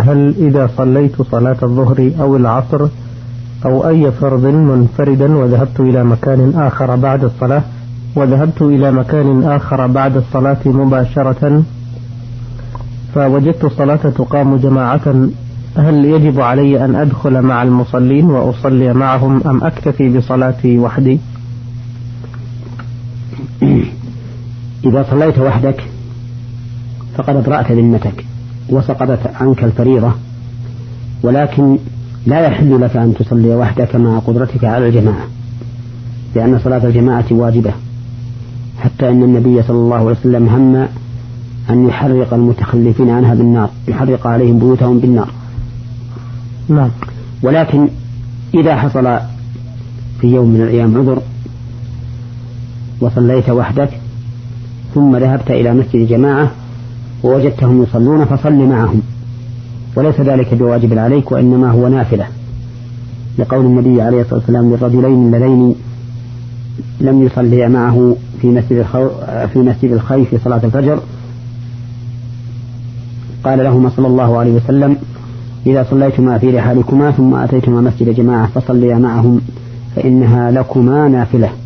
هل إذا صليت صلاة الظهر أو العصر أو أي فرض منفردا وذهبت إلى مكان آخر بعد الصلاة مباشرة فوجدت الصلاة تقام جماعة، هل يجب علي أن أدخل مع المصلين وأصلي معهم أم أكتفي بصلاتي وحدي؟ إذا صليت وحدك فقد أبرأت ذمتك وسقطت عنك الفريضة، ولكن لا يحل لك أن تصلي وحدك مع قدرتك على الجماعة، لأن صلاة الجماعة واجبة، حتى أن النبي صلى الله عليه وسلم هم أن يحرق المتخلفين عنها بالنار، يحرق عليهم بيوتهم بالنار. نعم. ولكن إذا حصل في يوم من الأيام عذر وصليت وحدك ثم ذهبت إلى مسجد جماعة ووجدتهم يصلون فصل معهم، وليس ذلك بواجب عليك وإنما هو نافلة، لقول النبي عليه الصلاة والسلام للرجلين اللذين لم يصلي معه في مسجد الخيف في صلاة الفجر، قال لهما صلى الله عليه وسلم: إذا صليتما في رحالكما ثم أتيتما مسجد جماعة فصليا معهم فإنها لكما نافلة.